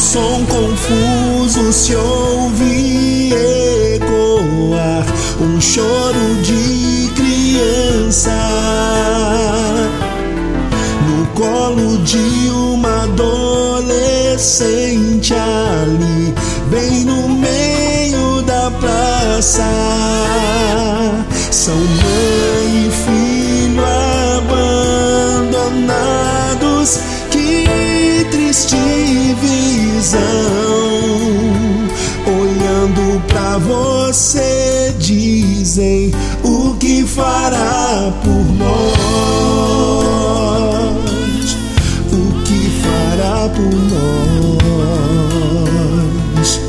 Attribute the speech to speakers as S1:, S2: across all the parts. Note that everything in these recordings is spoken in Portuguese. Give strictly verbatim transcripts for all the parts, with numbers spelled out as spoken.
S1: som confuso se ouve ecoar, um choro de criança no colo de uma adolescente ali, bem no meio da praça. São mãe e filho abandonados, que triste visão. Olhando pra você, dizem: o que fará por nós? O que fará por nós?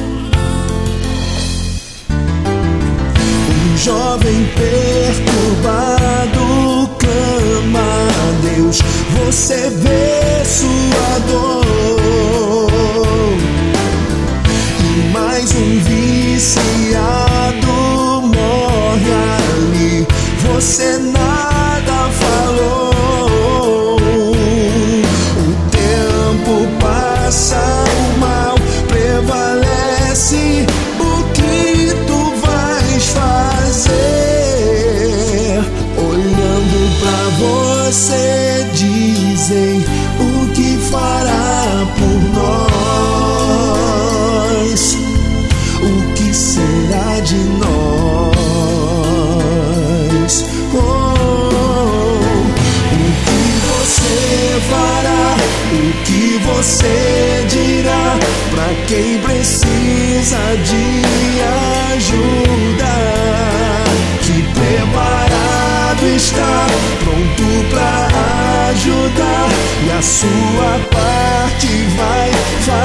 S1: Um jovem perturbado clama a Deus, você vê sua dor. E mais um viciado morre ali, você nada falou. O tempo passa, o mal prevalece, o que tu vais fazer? Olhando pra você, dizem: o que fará por nós? O que será de nós? Oh, o que você fará? O que você dirá pra quem precisa de ajuda? Que preparado está, pronto pra ajudar, e a sua parte vai fazer.